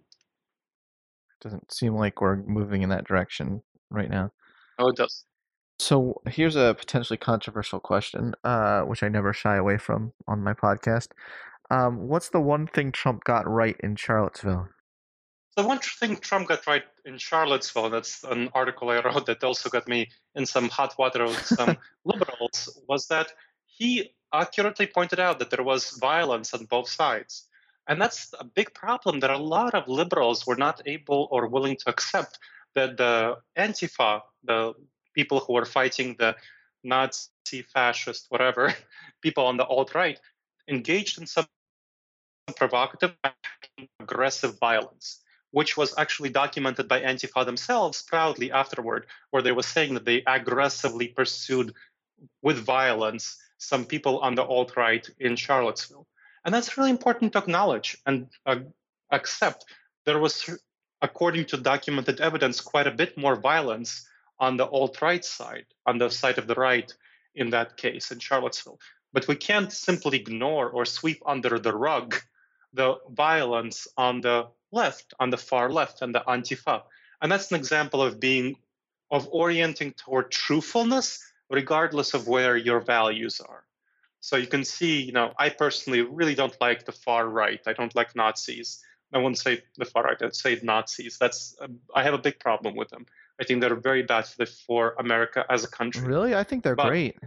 Speaker 1: Doesn't seem like we're moving in that direction right now.
Speaker 2: Oh, it does.
Speaker 1: So here's a potentially controversial question, uh, which I never shy away from on my podcast. Um, what's the one thing Trump got right in Charlottesville?
Speaker 2: The one thing Trump got right in Charlottesville, that's an article I wrote that also got me in some hot water with some liberals, was that he accurately pointed out that there was violence on both sides. And that's a big problem, that a lot of liberals were not able or willing to accept that the Antifa, the people who were fighting the Nazi, fascist, whatever, people on the alt-right engaged in some provocative, aggressive violence, which was actually documented by Antifa themselves proudly afterward, where they were saying that they aggressively pursued with violence some people on the alt-right in Charlottesville. And that's really important to acknowledge and uh, accept. There was, according to documented evidence, quite a bit more violence on the alt-right side, on the side of the right in that case in Charlottesville. But we can't simply ignore or sweep under the rug the violence on the left, on the far left, and the Antifa. And that's an example of being, of orienting toward truthfulness, regardless of where your values are. So you can see, you know, I personally really don't like the far right. I don't like Nazis. I wouldn't say the far right, I'd say Nazis. That's, uh, I have a big problem with them. I think they're very bad for, the, for America as a country.
Speaker 1: Really? I think they're
Speaker 2: But-
Speaker 1: great.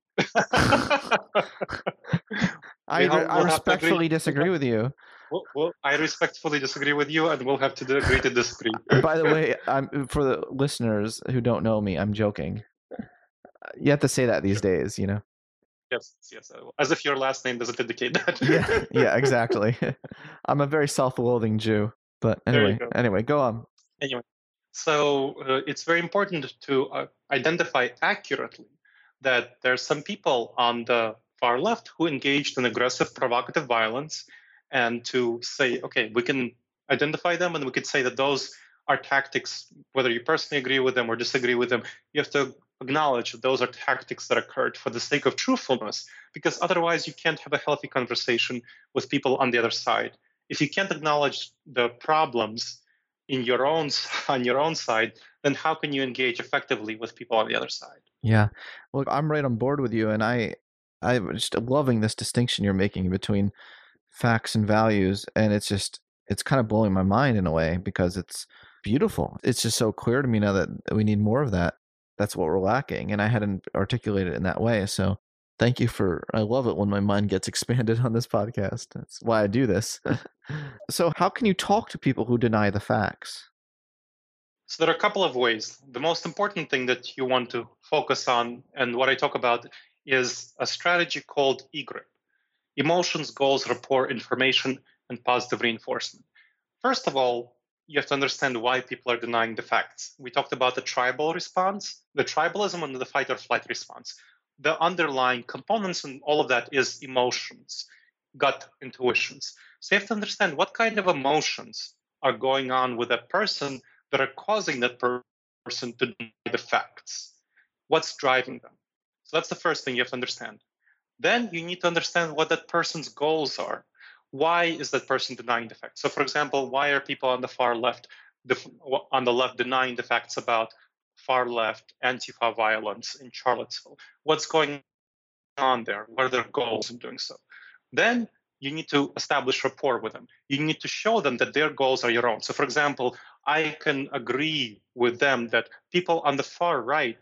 Speaker 1: I,
Speaker 2: We'll-
Speaker 1: re- I
Speaker 2: we'll have to
Speaker 1: respectfully
Speaker 2: agree.
Speaker 1: disagree with you.
Speaker 2: Well, well, I respectfully disagree with you, and we'll have to agree to disagree.
Speaker 1: By the way, I'm for the listeners who don't know me, I'm joking. You have to say that these days, you know.
Speaker 2: Yes, yes. As if your last name doesn't indicate that.
Speaker 1: Yeah, yeah, exactly. I'm a very self-loathing Jew, but
Speaker 2: There you
Speaker 1: anyway,
Speaker 2: go.
Speaker 1: anyway, go on.
Speaker 2: Anyway, so uh, it's very important to uh, identify accurately that there's some people on the far left who engaged in aggressive, provocative violence, and to say, okay, we can identify them, and we could say that those are tactics, whether you personally agree with them or disagree with them, you have to acknowledge that those are tactics that occurred for the sake of truthfulness, because otherwise you can't have a healthy conversation with people on the other side. If you can't acknowledge the problems in your own on your own side, then how can you engage effectively with people on the other side?
Speaker 1: Yeah. Look, I'm right on board with you, and I I'm just loving this distinction you're making between facts and values, and it's just it's kind of blowing my mind in a way because it's beautiful. It's just so clear to me now that we need more of that. That's what we're lacking, and I hadn't articulated it in that way. So thank you for, I love it when my mind gets expanded on this podcast. That's why I do this. So how can you talk to people who deny the facts?
Speaker 2: So there are a couple of ways. The most important thing that you want to focus on, and what I talk about, is a strategy called E GRIP: emotions, goals, rapport, information, and positive reinforcement. First of all, you have to understand why people are denying the facts. We talked about the tribal response, the tribalism, and the fight or flight response. The underlying components in all of that is emotions, gut intuitions. So you have to understand what kind of emotions are going on with a person that are causing that per- person to deny the facts. What's driving them? So that's the first thing you have to understand. Then you need to understand what that person's goals are. Why is that person denying the facts? So, for example, why are people on the far left, the, on the left, denying the facts about far left Antifa violence in Charlottesville? What's going on there? What are their goals in doing so? Then you need to establish rapport with them. You need to show them that their goals are your own. So, for example, I can agree with them that people on the far right,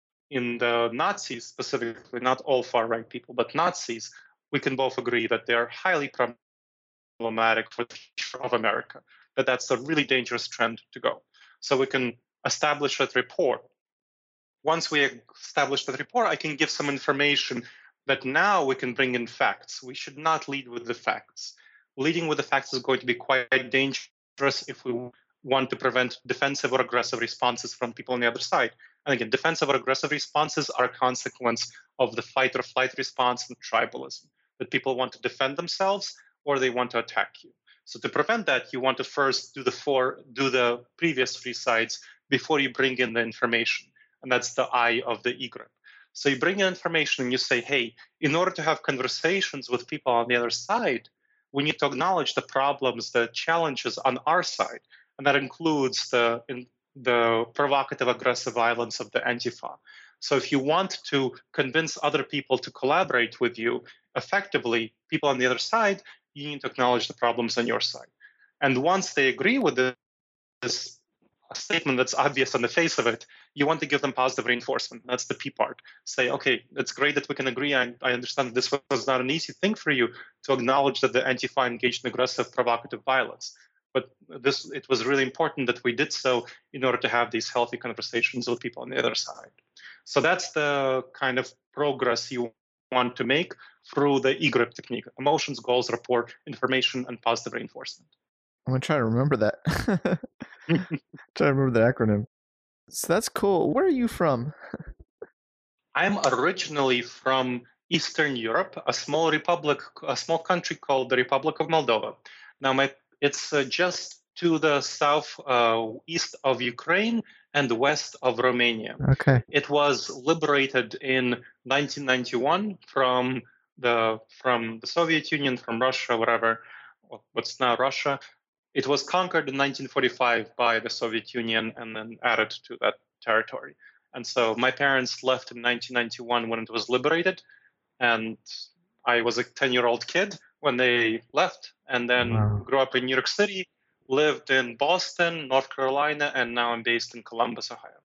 Speaker 2: in the Nazis specifically, not all far right people, but Nazis, we can both agree that they're highly problematic for the future of America, that that's a really dangerous trend to go. So we can establish that rapport. Once we establish that rapport, I can give some information that now we can bring in facts. We should not lead with the facts. Leading with the facts is going to be quite dangerous if we want to prevent defensive or aggressive responses from people on the other side. And again, defensive or aggressive responses are a consequence of the fight or flight response and tribalism, that people want to defend themselves or they want to attack you. So to prevent that, you want to first do the four, do the previous three sides before you bring in the information. And that's the I of the E GRIP. So you bring in information and you say, hey, in order to have conversations with people on the other side, we need to acknowledge the problems, the challenges on our side. And that includes the, in, the provocative, aggressive violence of the Antifa. So if you want to convince other people to collaborate with you effectively, people on the other side, you need to acknowledge the problems on your side. And once they agree with this, this statement that's obvious on the face of it, you want to give them positive reinforcement. That's the P part. Say, okay, it's great that we can agree. I, I understand that this was not an easy thing for you to acknowledge that the Antifa engaged in aggressive, provocative violence. But this, it was really important that we did so in order to have these healthy conversations with people on the other side. So that's the kind of progress you want to make through the E GRIP technique: emotions, goals, rapport, information, and positive reinforcement.
Speaker 1: I'm going to try to remember that. Try to remember the acronym. So that's cool. Where are you from?
Speaker 2: I'm originally from Eastern Europe, a small republic, a small country called the Republic of Moldova. Now, my it's uh, just to the south uh, east of Ukraine and west of Romania.
Speaker 1: Okay.
Speaker 2: It was liberated in nineteen ninety-one from the from the Soviet Union, from Russia, whatever, what's now Russia. It was conquered in nineteen forty-five by the Soviet Union and then added to that territory. And so my parents left in nineteen ninety-one when it was liberated, and I was a ten-year-old kid when they left, and then
Speaker 1: Wow.
Speaker 2: grew up in New York City, lived in Boston, North Carolina, and now I'm based in Columbus, Ohio.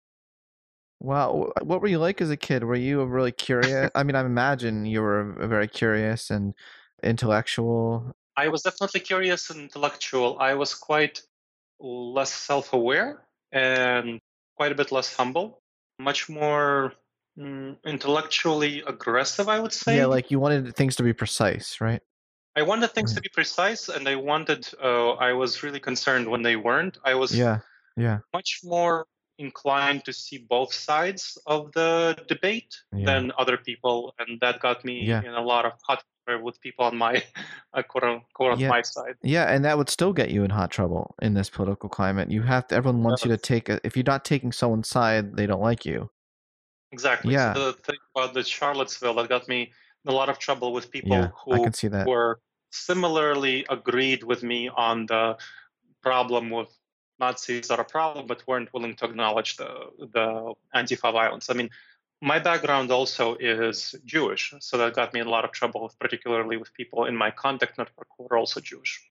Speaker 1: Wow. What were you like as a kid? Were you really curious? I mean, I imagine you were very curious and intellectual.
Speaker 2: I was definitely curious and intellectual. I was quite less self-aware and quite a bit less humble, much more mm, intellectually aggressive, I would say.
Speaker 1: Yeah, like you wanted things to be precise, right?
Speaker 2: I wanted things
Speaker 1: Yeah.
Speaker 2: to be precise, and I wanted, uh, I was really concerned when they weren't. I was
Speaker 1: Yeah, yeah,
Speaker 2: much more inclined to see both sides of the debate
Speaker 1: yeah,
Speaker 2: than other people, and that got me
Speaker 1: yeah,
Speaker 2: in a lot of hot water with people on my, uh, quote unquote,
Speaker 1: yeah,
Speaker 2: my side.
Speaker 1: yeah, and that would still get you in hot trouble in this political climate. You have to. Everyone wants you to take a. If you're not taking someone's side, they don't like you.
Speaker 2: Exactly.
Speaker 1: Yeah,
Speaker 2: So the thing about the Charlottesville that got me in a lot of trouble with
Speaker 1: yeah,
Speaker 2: people
Speaker 1: I
Speaker 2: who
Speaker 1: can see that.
Speaker 2: were similarly agreed with me on the problem with Nazis are a problem, but weren't willing to acknowledge the the Antifa violence. I mean, my background also is Jewish, so that got me in a lot of trouble, particularly with people in my contact network who are also Jewish.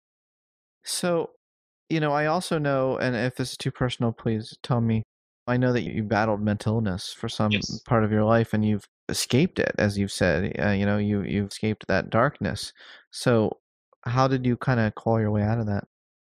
Speaker 1: So, you know, I also know, and if this is too personal, please tell me. I know that you battled mental illness for some
Speaker 2: Yes.
Speaker 1: part of your life, and you've escaped it, as you've said. Uh, you know, you you've escaped that darkness. So, how did you kind of claw your way out of that?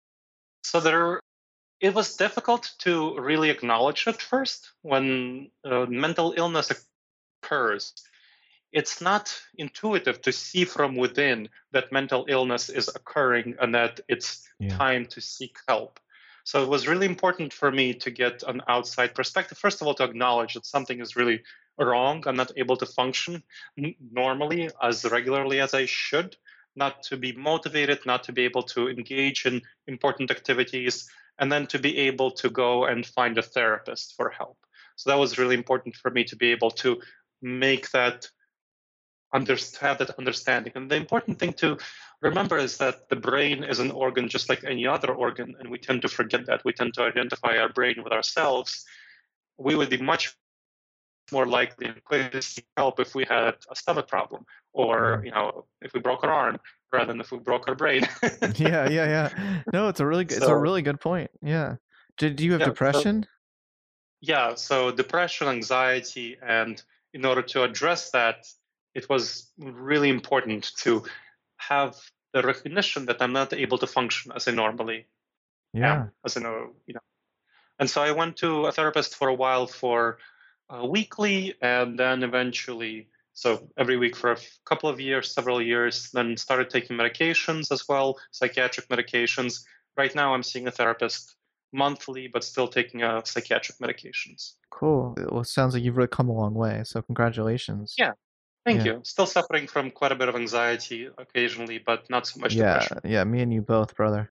Speaker 2: So there, it was difficult to really acknowledge at first when uh, mental illness occurs. It's not intuitive to see from within that mental illness is occurring and that it's
Speaker 1: Yeah,
Speaker 2: time to seek help. So it was really important for me to get an outside perspective. First of all, to acknowledge that something is really wrong. I'm not able to function n- normally as regularly as I should, not to be motivated, not to be able to engage in important activities, and then to be able to go and find a therapist for help. So that was really important for me to be able to make that understand that understanding. And the important thing to remember is that the brain is an organ just like any other organ, and we tend to forget that. We tend to identify our brain with ourselves. We would be much more likely and quick to seek help if we had a stomach problem, or you know, if we broke our arm, rather than if we broke our brain.
Speaker 1: yeah, yeah, yeah. No, it's a really good, it's a
Speaker 2: So
Speaker 1: really good point. Yeah. Did do you have
Speaker 2: yeah, so
Speaker 1: depression?
Speaker 2: yeah, so depression, anxiety, and in order to address that, it was really important to have the recognition that I'm not able to function as I normally
Speaker 1: Yeah.
Speaker 2: am, as I know, you know. And so I went to a therapist for a while for uh, weekly, and then eventually, so every week for a f- couple of years, several years, then started taking medications as well, psychiatric medications. Right now, I'm seeing a therapist monthly, but still taking uh, psychiatric medications.
Speaker 1: Cool. Well, it sounds like you've really come a long way. So congratulations.
Speaker 2: Yeah, thank
Speaker 1: Yeah.
Speaker 2: you. Still suffering from quite a bit of anxiety occasionally, but not so much
Speaker 1: Yeah,
Speaker 2: depression.
Speaker 1: yeah, me and you both, brother.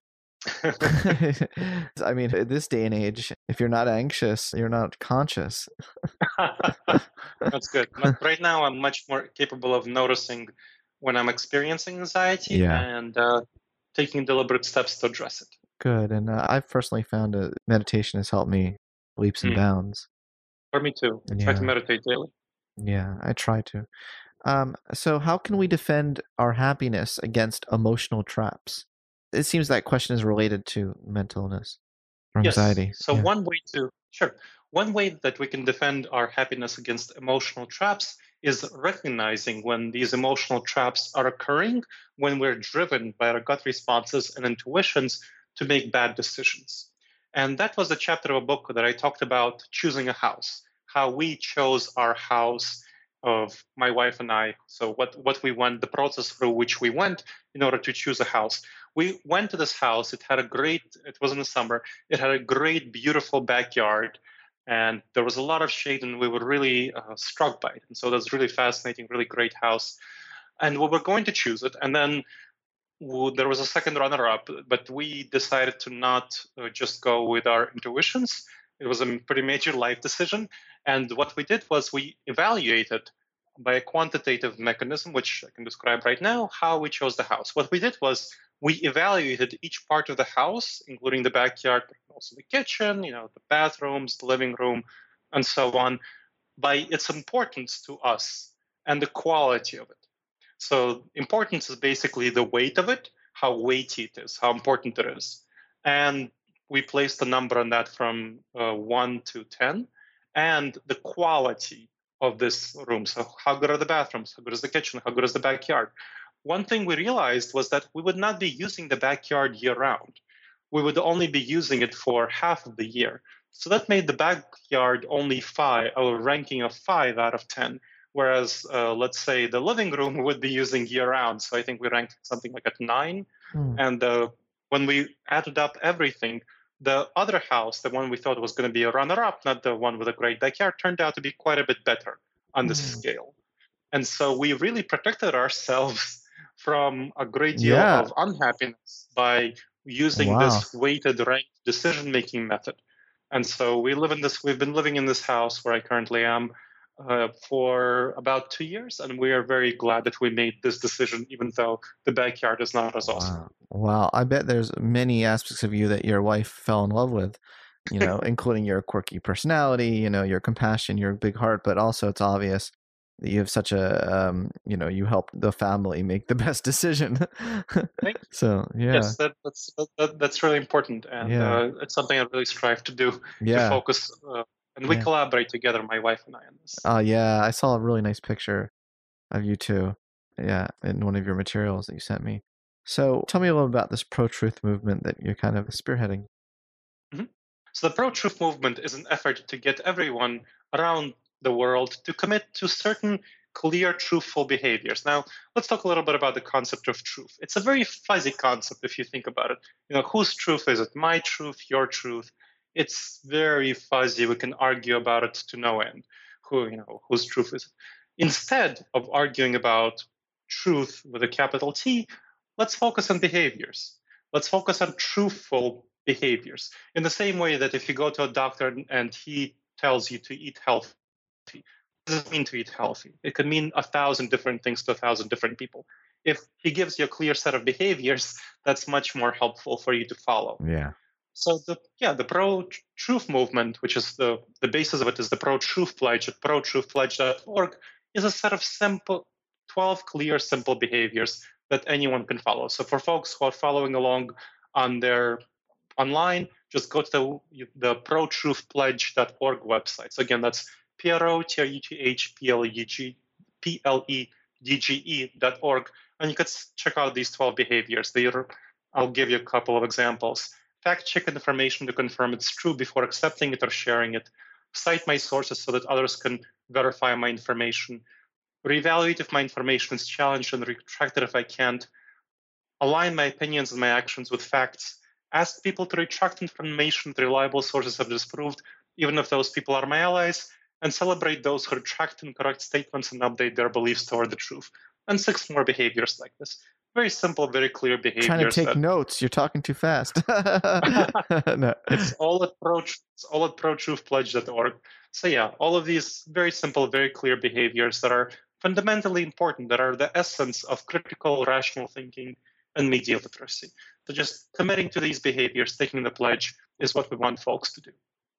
Speaker 1: I mean, at this day and age, if you're not anxious, you're not conscious.
Speaker 2: That's good. But right now, I'm much more capable of noticing when I'm experiencing anxiety
Speaker 1: Yeah,
Speaker 2: and uh, taking deliberate steps to address it.
Speaker 1: good. And uh, I've personally found that meditation has helped me leaps and
Speaker 2: Mm.
Speaker 1: bounds.
Speaker 2: For me too. I try to
Speaker 1: Yeah,
Speaker 2: meditate daily.
Speaker 1: yeah, I try to. Um, so how can we defend our happiness against emotional traps? It seems that question is related to mental illness or
Speaker 2: Yes.
Speaker 1: anxiety.
Speaker 2: So
Speaker 1: Yeah.
Speaker 2: one way to sure. One way that we can defend our happiness against emotional traps is recognizing when these emotional traps are occurring, when we're driven by our gut responses and intuitions to make bad decisions. And that was a chapter of a book that I talked about choosing a house, how we chose our house of my wife and I. So what, what we went, the process through which we went in order to choose a house. We went to this house. It had a great, it was in the summer. It had a great, beautiful backyard. And there was a lot of shade, and we were really uh, struck by it. And so that was really fascinating, really great house. And we were going to choose it. And then w- there was a second runner-up, but we decided to not uh, just go with our intuitions. It was a pretty major life decision. And what we did was we evaluated by a quantitative mechanism, which I can describe right now, how we chose the house. What we did was we evaluated each part of the house, including the backyard, but also the kitchen, you know, the bathrooms, the living room, and so on, by its importance to us and the quality of it. So importance is basically the weight of it, how weighty it is, how important it is. And we placed a number on that from uh, one to ten, and the quality of this room. So how good are the bathrooms? How good is the kitchen? How good is the backyard? One thing we realized was that we would not be using the backyard year round. We would only be using it for half of the year. So that made the backyard only five, a ranking of five out of ten. Whereas, uh, let's say the living room would be using year round. So I think we ranked something like at nine.
Speaker 1: Hmm.
Speaker 2: And uh, when we added up everything, the other house, the one we thought was going to be a runner-up, not the one with a great backyard, turned out to be quite a bit better on this
Speaker 1: Hmm.
Speaker 2: scale. And so we really protected ourselves from a great deal
Speaker 1: Yeah.
Speaker 2: of unhappiness by using
Speaker 1: Wow.
Speaker 2: this weighted ranked decision-making method. And so we live in this, we've been living in this house where I currently am uh, for about two years, and we are very glad that we made this decision, even though the backyard is not as awesome.
Speaker 1: Wow. Wow. I bet there's many aspects of you that your wife fell in love with, you know, including your quirky personality, you know, your compassion, your big heart, but also it's obvious that you have such a, um, you know, you helped the family make the best decision.
Speaker 2: Thank you.
Speaker 1: So, yeah.
Speaker 2: Yes, that, that's that, that's really important, and
Speaker 1: Yeah.
Speaker 2: uh, it's something I really strive to do, to
Speaker 1: Yeah.
Speaker 2: focus. Uh, and we
Speaker 1: Yeah.
Speaker 2: collaborate together, my wife and I, on this.
Speaker 1: Oh, yeah. I saw a really nice picture of you two. Yeah, in one of your materials that you sent me. So tell me a little about this pro-truth movement that you're kind of spearheading.
Speaker 2: Mhm. So the pro-truth movement is an effort to get everyone around the world to commit to certain clear, truthful behaviors. Now, let's talk a little bit about the concept of truth. It's a very fuzzy concept if you think about it. You know, whose truth is it? My truth, your truth? It's very fuzzy. We can argue about it to no end. Who, you know, whose truth is it? Instead of arguing about truth with a capital T, let's focus on behaviors. Let's focus on truthful behaviors. In the same way that if you go to a doctor and he tells you to eat healthy, what does it mean to eat healthy? It could mean a thousand different things to a thousand different people. If he gives you a clear set of behaviors, that's much more helpful for you to follow.
Speaker 1: Yeah.
Speaker 2: So the yeah, the pro-truth movement, which is the, the basis of it is the pro-truth pledge at pro truth pledge dot org, is a set of simple, twelve clear, simple behaviors that anyone can follow. So for folks who are following along on their online, just go to the, the pro truth pledge dot org website. So again, that's P R O T R U T H P L E G P L E D G E dot org, and you can check out these twelve behaviors. They are, I'll give you a couple of examples. Fact check information to confirm it's true before accepting it or sharing it. Cite my sources so that others can verify my information. Reevaluate if my information is challenged and retract it if I can't. Align my opinions and my actions with facts. Ask people to retract information that reliable sources have disproved, even if those people are my allies. And celebrate those who retract incorrect statements and update their beliefs toward the truth. And six more behaviors like this. Very simple, very clear behaviors.
Speaker 1: Trying to take
Speaker 2: that...
Speaker 1: notes. You're talking too fast. No.
Speaker 2: It's all at pro. It's all at pro truth pledge dot org. So yeah, all of these very simple, very clear behaviors that are fundamentally important, that are the essence of critical, rational thinking and media literacy. So just committing to these behaviors, taking the pledge, is what we want folks to do.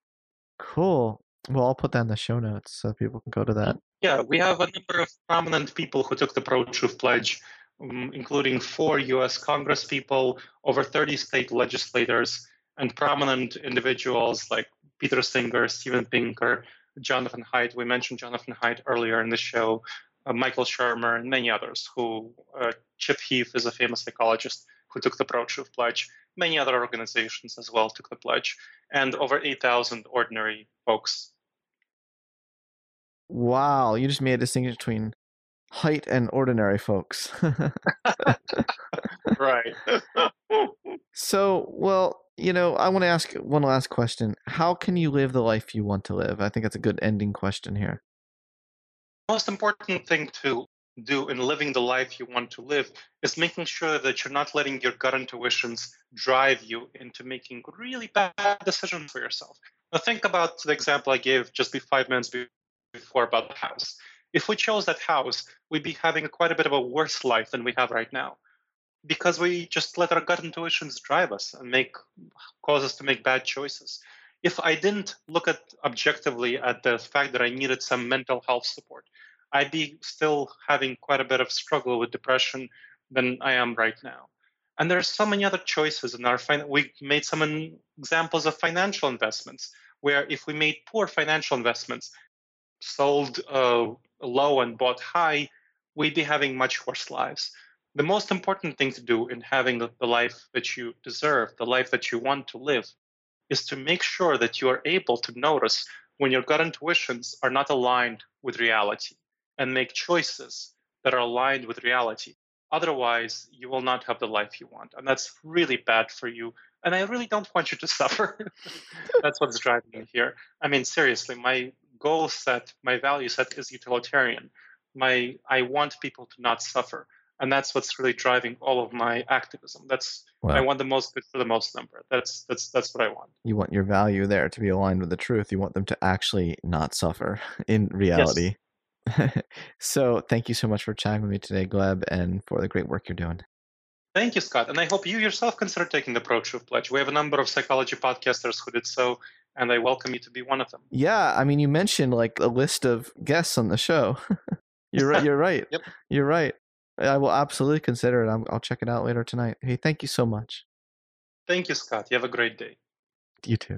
Speaker 1: Cool. Well, I'll put that in the show notes so people can go to that.
Speaker 2: Yeah, we have a number of prominent people who took the pro-truth pledge, um, including four U S Congress people, over thirty state legislators, and prominent individuals like Peter Singer, Steven Pinker, Jonathan Haidt. We mentioned Jonathan Haidt earlier in the show, uh, Michael Shermer, and many others. Who uh, Chip Heath is a famous psychologist who took the pro-truth pledge. Many other organizations as well took the pledge, and over eight thousand ordinary folks
Speaker 1: Wow, you just made a distinction between height and ordinary folks.
Speaker 2: Right.
Speaker 1: So, well, you know, I want to ask one last question. How can you live the life you want to live? I think that's a good ending question here.
Speaker 2: Most important thing to do in living the life you want to live is making sure that you're not letting your gut intuitions drive you into making really bad decisions for yourself. Now, think about the example I gave just five minutes before about the house. If we chose that house, we'd be having quite a bit of a worse life than we have right now, because we just let our gut intuitions drive us and make cause us to make bad choices. If I didn't look at objectively at the fact that I needed some mental health support, I'd be still having quite a bit of struggle with depression than I am right now. And there are so many other choices in our fin- we made some examples of financial investments, where if we made poor financial investments, sold uh, low and bought high, we'd be having much worse lives. The most important thing to do in having the life that you deserve, the life that you want to live, is to make sure that you are able to notice when your gut intuitions are not aligned with reality and make choices that are aligned with reality. Otherwise, you will not have the life you want. And that's really bad for you. And I really don't want you to suffer. That's what's driving me here. I mean, seriously, my goal set, my value set is utilitarian. My I want people to not suffer. And that's what's really driving all of my activism. That's wow. I want the most good for the most number. That's that's that's what I want.
Speaker 1: You want your value there to be aligned with the truth. You want them to actually not suffer in reality. Yes. So thank you so much for chatting with me today, Gleb, and for the great work you're doing.
Speaker 2: Thank you, Scott. And I hope you yourself consider taking the Pro-Truth Pledge. We have a number of psychology podcasters who did so, and I welcome you to be one of them.
Speaker 1: Yeah, I mean, you mentioned like a list of guests on the show. You're right. You're right.
Speaker 2: Yep.
Speaker 1: You're right. I will absolutely consider it. I'm, I'll check it out later tonight. Hey, thank you so much.
Speaker 2: Thank you, Scott. You have a great day.
Speaker 1: You too.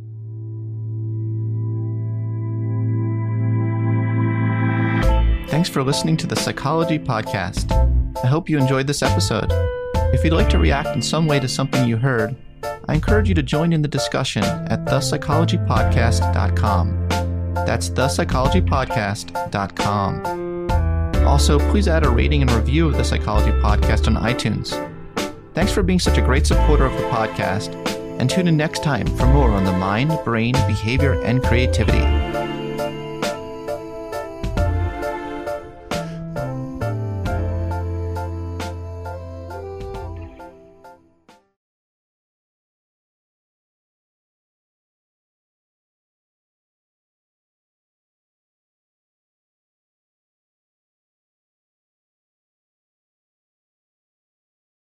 Speaker 1: Thanks for listening to the Psychology Podcast. I hope you enjoyed this episode. If you'd like to react in some way to something you heard, I encourage you to join in the discussion at the psychology podcast dot com. That's the psychology podcast dot com. Also, please add a rating and review of the Psychology Podcast on iTunes. Thanks for being such a great supporter of the podcast, and tune in next time for more on the mind, brain, behavior, and creativity.